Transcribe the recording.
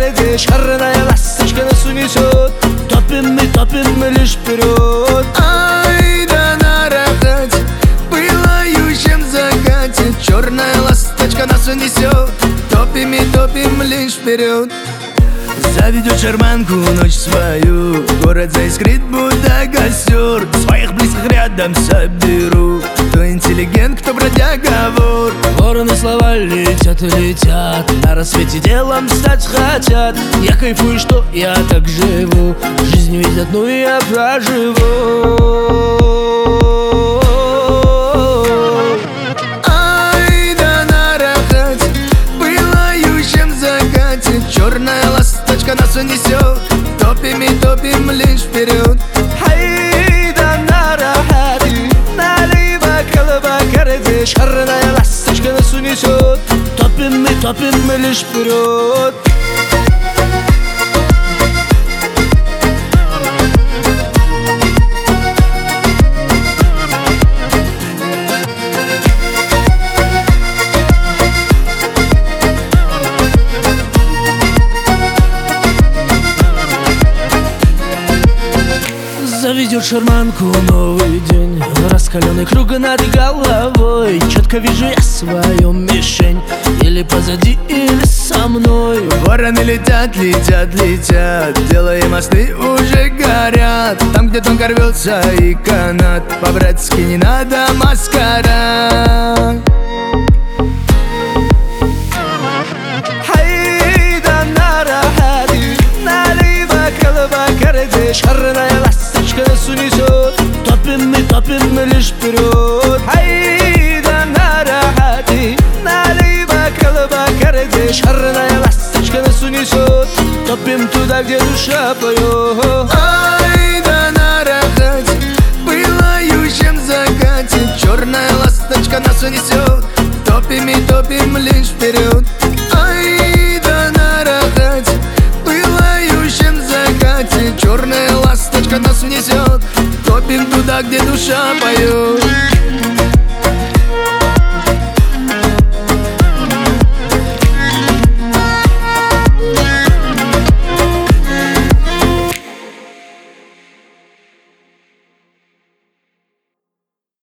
карате, шарная ласточка нас унесет. Топим мы лишь вперед. Ай да на рахате, пылающем закате, черная ласточка нас унесет. Топим лишь вперед. Заведет шарманку ночь свою, город заискрит, будто костер. Своих близких рядом соберу, кто интеллигент, кто бродяга, вор. Вороны слова летят и летят, на рассвете делом стать хотят. Я кайфую, что я так живу, жизнь ведь одну я проживу. Ай да на рахате, пылающем закате, черная ласточка нас унесет. Топим лишь вперед. Ай да на рахате, налево колыба карате, шарная ласточка нас унесет. Топим мы лишь вперед. Заведет шарманку новый день, раскаленный круг над головой. Четко вижу я свою мишень, или позади, или со мной. Вороны летят, делая мосты уже горят. Там, где тонко рвется и канат, по-братски не надо маскарад. Ай да на рахате, налево колыба карате, шарная ласточка нас унесет. Топим мы лишь вперед. Ай да на рахате, налево колыба карате, шарная ласточка нас унесет. Топим туда, где душа поет. Ай да на рахате, пылающем закате, черная ласточка нас унесет. Топим лишь вперед. Ай да на рахате, пылающем закате, черная ласточка нас унесет. Топим туда, где душа поет.